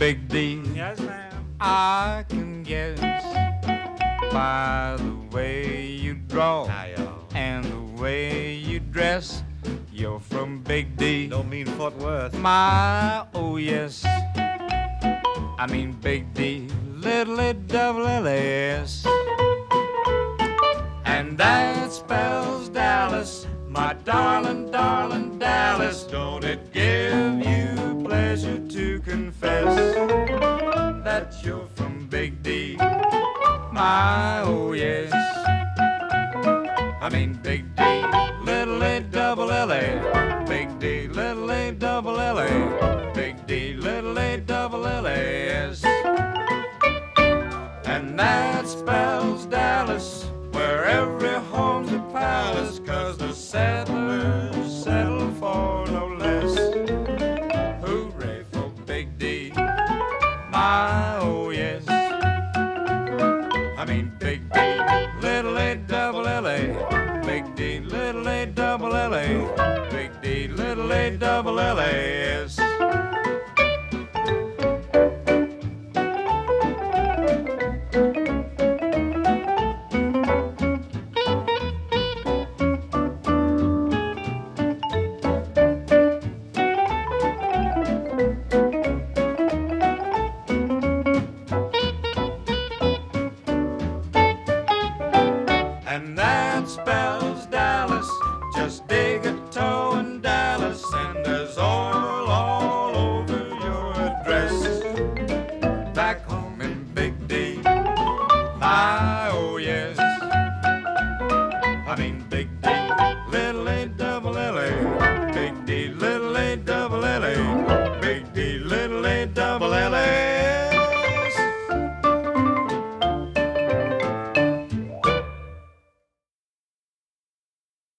Big D. Yes, ma'am. I can guess by the way you draw Hi, y'all. and the way you dress. You're from Big D. Don't mean Fort Worth. My, oh yes. I mean Big D, little double L-S. And that spells Dallas, my darling, darling Dallas. Don't it give you pleasure to confess that you're from Big D? My, oh yes. I mean Big D, little A double L-A. Big D, little A double L-A. Big D, little A double L-A-S. And that spells Dallas, where every home's a palace, 'cause the settlers settle for no less. Hooray for Big D, my, oh yes. I mean Big D, little A double L-A. Big D, little A double L-A. Big D, little A double L-A-S. And that spells Dallas. Just dig a toe in Dallas, and there's oil all over your address. Back home in Big D, my, oh yes. I mean Big